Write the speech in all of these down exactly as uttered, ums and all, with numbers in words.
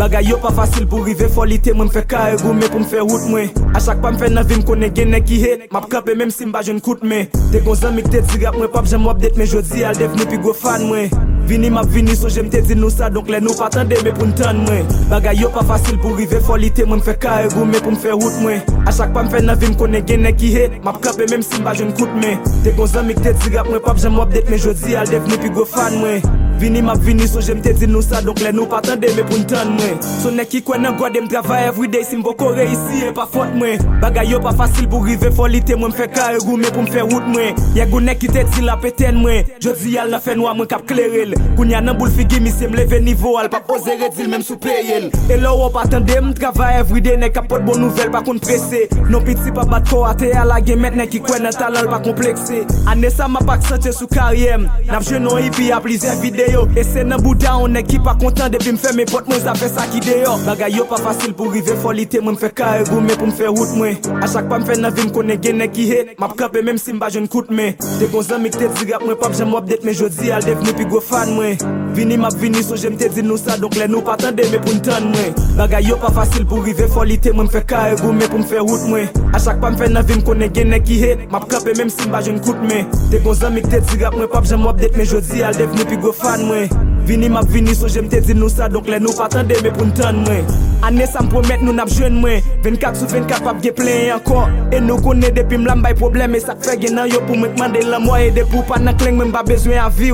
Bagay yo pas facile pour river folité, moi m'fait carré goumé pour m'faire route moi. À chaque pas m'fait nan vie m'konne gen nèg qui hate, m'a camper même si m'ba jeune coûte mais. T'es gon zami que t'es rap moi pas j'aime update mais jodi al devenu pi go fan moi. Vini m'a vini so j'aime te dire nous ça donc les nous pas tande mais pour n'tendre moi. Bagay yo pas facile pour river folité, moi m'fait carré goumé pour m'faire route moi. À chaque pas m'fait nan vie m'konne gen nèg qui hate, m'a camper même si m'ba jeune coûte mais. T'es gon zami que t'es rap moi pas j'aime update mais jodi al devenu pi go fan moi. Vini m'a vini so j'aime te dire nous ça donc les nous pas tande mais pour n'tendre moi. So nèg qui quoi nan god dem travail everyday si m'boko réussir pas faute moi. Bagay yo pas facile pour river folité, moi m'fait carré goumé pour m'faire route moi. Y'a gon nèg qui te dit la pétenne moi. Jodi al n'a fait noir moi cap clairel. Kounya nan boule figi mi se m'lever niveau al pas oser redil même sous payel. Et là on pas tande m'travail everyday nèg capote bonne nouvelle pas contre pressé. Non petit pas bat ko até à la game maintenant qui quoi nan talent pas complexé. Année ça m'a pas santé sous carrière. N'a jeune hippie a plusieurs vidéos et c'est nan bouda on est qui pas content depuis m'fait mes potes moi ça fait ça qui dehors. Bagay yo pas facile pour river folité, moi m'fait carré goumé pour m'faire route moi. À chaque pas m'fait nan vie m'konne gen nèg qui hate, m'a camper même si m'ba jeune coûte mais. T'es gon zami que t'es rap moi pas j'aime update mais jodi al devenu pi go fan moi. Vini m'a vini so j'aime te dire nous ça donc les nous pas tande mais pour n'tendre moi. Bagay yo pas facile pour river folité, moi m'fait carré goumé pour m'faire route moi. À chaque pas m'fait nan vie m'konne gen nèg qui hate, m'a camper même si m'ba jeune coûte mais. T'es gon zami que t'es rap moi pas j'aime update mais jodi al devenu pi go fan moi. Vini m'a vini so j'aime te dire nous ça donc les nous pas tande mais pour n'tendre moi. Année ça m'promet nous n'a jeune moi. vingt-quatre sur vingt-quatre pas gen plein encore. Et nous connaît depuis m'lam bay problème et ça fait gen nan yo pour me demander la moi et de pour pas nan cling même pas besoin à vivre.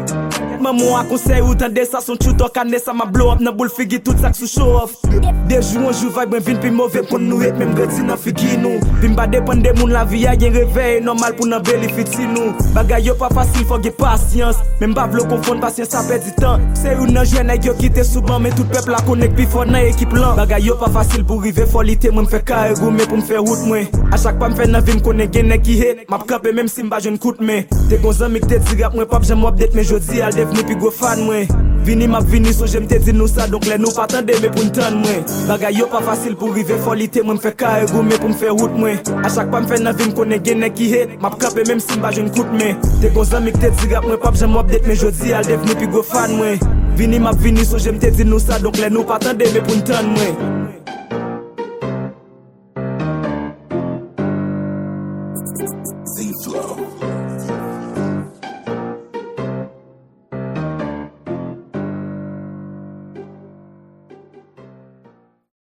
Maman a conseil ou tande ça son tout talk année ça m'a blow up nan boule figi tout ça sous show off. Des jours on joue vibe ben vin pi mauvais pour nous et même grandi nan figi nous. Vin pas dépendre de moun la vie a gen réveil normal pour nan bénéfice nous. Bagay yo pas facile faut gen patience. Même pas vlo confondre patience ça perd du temps. C'est ou nan jeune nèg yo qui te souvent mais tout peuple la connect pi fort nan équipe lan. Bagay yo pas facile pour river folité, moi m'fait carré goumé pour m'faire route moi. À chaque pas m'fait nan vie m'konne gen nèg qui hate, m'a camper même si m'ba jeune coûte mais. T'es gon zami que t'es rap moi pas j'aime update mais jodi al devenu pi go fan moi. Vini m'a vini so j'aime te dire nous ça donc les nous pas tande mais pour n'tendre moi. Bagay yo pas facile pour river folité, moi m'fait carré goumé pour m'faire route moi. À chaque pas m'fait nan vie m'konne gen nèg qui hate, m'a camper même si m'ba jeune coûte mais. T'es gon zami que t'es rap moi pas j'aime update mais jodi al devenu pi go fan moi. Vini m'a vini so j'aime te dire nous ça donc les nous pas tande mais pour n'tendre moi.